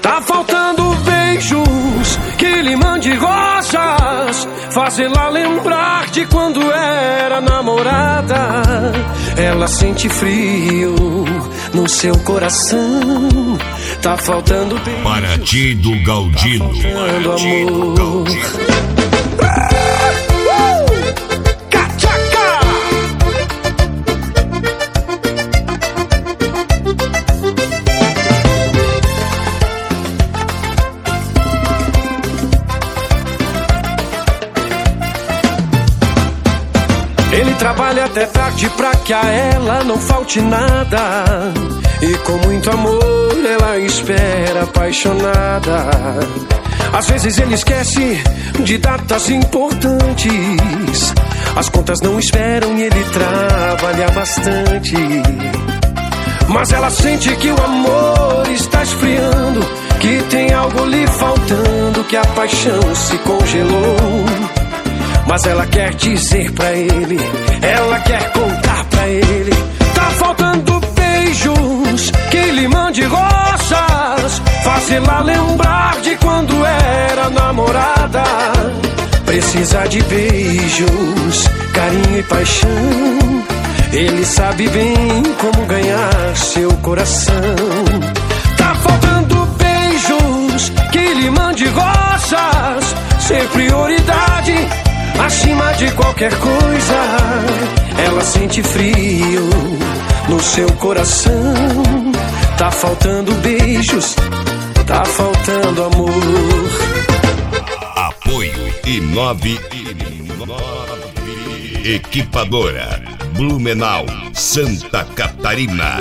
Tá faltando beijos que lhe mande rosas, fazê-la lembrar de quando era namorada. Ela sente frio no seu coração. Tá faltando beijo. Partido Galdino. Tá faltando amor. Ele trabalha até tarde pra que a ela não falte nada, e com muito amor ela espera apaixonada. Às vezes ele esquece de datas importantes, as contas não esperam e ele trabalha bastante. Mas ela sente que o amor está esfriando, que tem algo lhe faltando, que a paixão se congelou. Mas ela quer dizer pra ele, ela quer contar pra ele. Tá faltando beijos que lhe mande rosas, fazê-la lembrar de quando era namorada. Precisa de beijos, carinho e paixão. Ele sabe bem como ganhar seu coração. Tá faltando beijos que lhe mande rosas, ser prioridade acima de qualquer coisa. Ela sente frio no seu coração. Tá faltando beijos, tá faltando amor. Apoio Inove Equipadora Blumenau, Santa Catarina.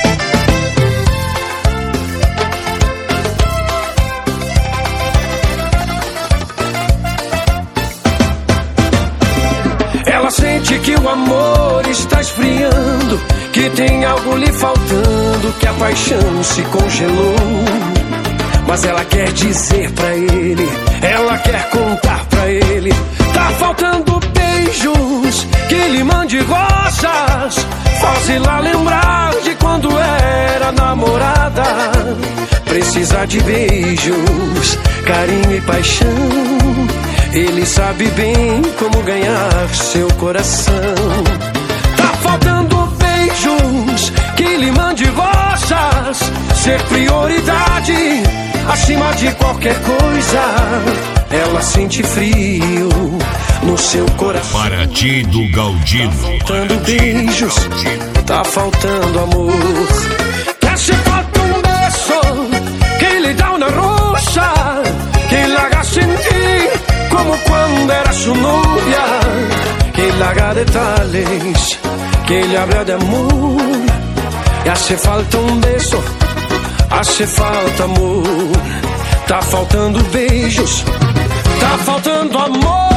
Ela sente que o amor está esfriando, que tem algo lhe faltando, que a paixão se congelou. Mas ela quer dizer pra ele, ela quer contar pra ele. Tá faltando beijos que lhe mande rosas, faz-la lembrar de quando era namorada. Precisa de beijos, carinho e paixão. Ele sabe bem como ganhar seu coração. Tá faltando beijos que lhe mande rosas, ser prioridade acima de qualquer coisa. Ela sente frio no seu coração. Partido Galdino. Tá faltando beijos, tá faltando amor. Que hace falta un beso que le da una rosa, que la haga sentir como cuando era su novia, que la haga detalles, que le habla de amor. Y hace falta un beso, hace falta amor. Tá faltando beijos, tá faltando amor.